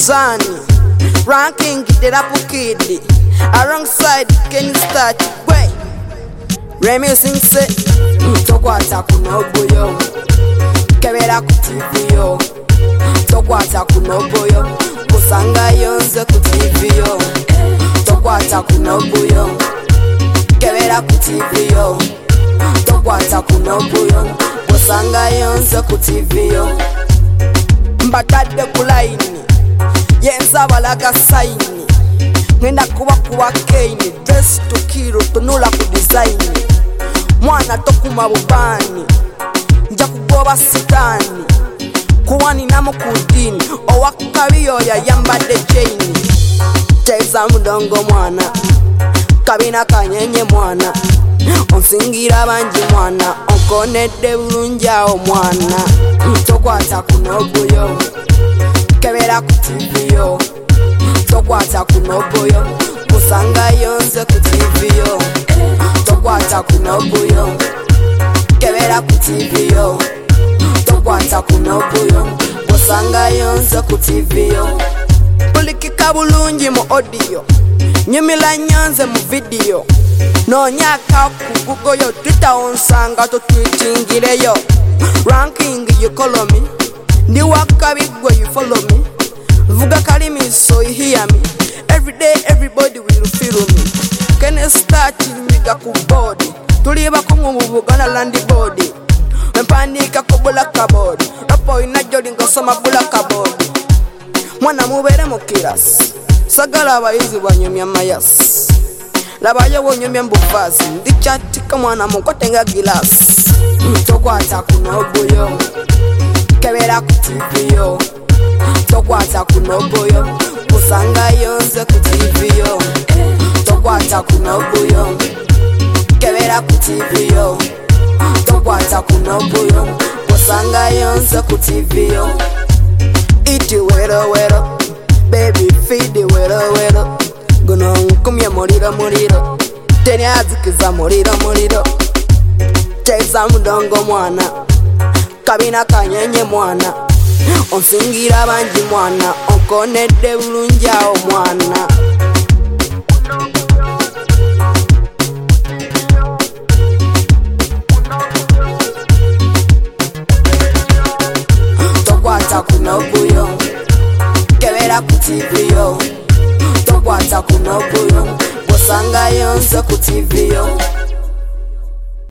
Zani ranking the rap kid alongside Kenny Start way Remy sing say tokwata kunoboyo kebera ku TV yo tokwata kunoboyo kusanga yonze ku TV yo tokwata kunoboyo kebera ku TV yo tokwata kunoboyo kusanga yonze ku TV yo mbatadde ku line yenza balaga saini ngenda kuba keini dress to kilo tunula ku design mwana tokuma bubani nja kugoba sitani kuwani namo kudini owakabiyo yayambadde chain teza mudongo mwana kabina kanyenye mwana onsingira banji mwana onkonedde bulunjao mwana tokwata kunoboyo kebera ku TV yo tokwata kunoboyo kusanga yonze ku TV yo tokwata kunoboyo kebera ku TV yo tokwata kunoboyo kusanga yonze ku TV yo pulikika bulungi mu audio nyumila nyanze mu video nonyaka ku Google yo Twitter onsanga to tweetingireyo ranking you follow me ndi wakabigwe you follow me vuga kalimi so you hear me every day everybody will feel me can start nyiga ku body tuliba ko mu Buganda land body mpandika ko black board apo inajoli ngosoma black board mwana mubere mu kiras sagala abayizi banyumya mayas labayo wonyumya mbufazi ndi chatika mwana mukotenga glass tokwata kunoboyo kebera ku TV yo tokwata kunoboyo kusanga yonze ku TV yo tokwata kunoboyo kebera ku TV yo tokwata kunoboyo kusanga yonze ku TV yo iti wero wero baby feed wero wero gono nkumye muliro teni azikiza muliro teza mudongo mwana kabina kanyenye mwana onsingira banji mwana onkonedde bulunjao mwana tokwata kunoboyo kebera ku TV yo tokwata kunoboyo kusanga yonze ku TV yo